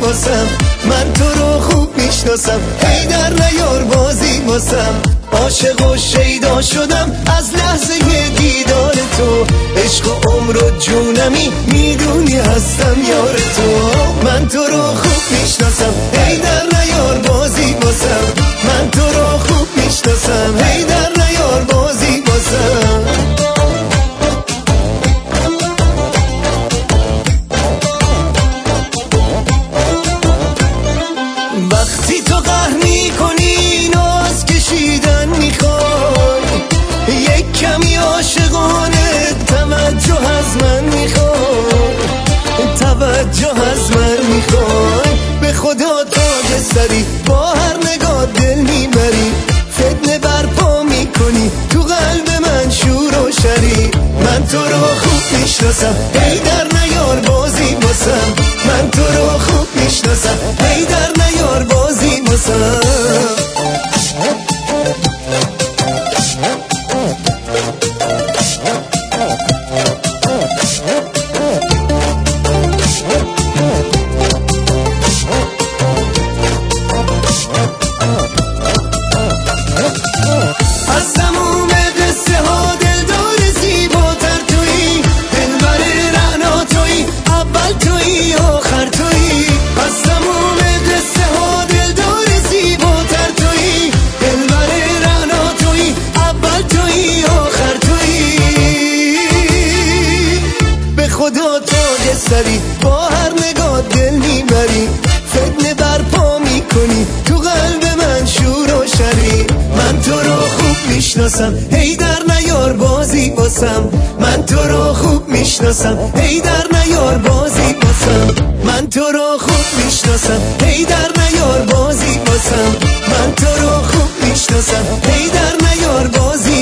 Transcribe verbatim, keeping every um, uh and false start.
واسم، من تو رو خوب میشناسم، ای در نیار بازی واسم. عاشق و شیدا شدم از لحظه دیدار تو، عشق و عمر و جونمی میدونی هستم یار تو. من تو رو خوب میشناسم، ای در نیار بازی واسم، من تو رو خوب میشناسم، ای در نیار بازی واسم. وقتی تو قهر میکنی ناز کشیدن میخوای، یک کمی عاشقانه توجه از من میخوای، توجه از من میخوای. به خدا تاج سری با هر نگاه دل میبری، فتنه برپا میکنی تو قلب من شور و شری. من تو رو خوب میشناسم، ای در نیار بازی واسم، من تو رو خوب میشناسم، ای در نیار بازی واسم. از تموم قصه ها دلدار زیباتر تویی، دلبر رعنا تویی، اول تویی آخر تویی. از تموم قصه ها دلدار زیباتر تویی، دلبر رعنا تویی، اول تویی آخر تویی. به خدا تاج سری با هر نگاه دل میبری، فتنه برپا میکنی تو قلب من شور و شری. من تو رو خوب میشناسم، ای در نیار بازی واسم، من تو رو خوب میشناسم، ای در نیار بازی واسم. من تو رو خوب میشناسم، ای در نیار بازی واسم، من تو رو خوب میشناسم، ای در نیار بازی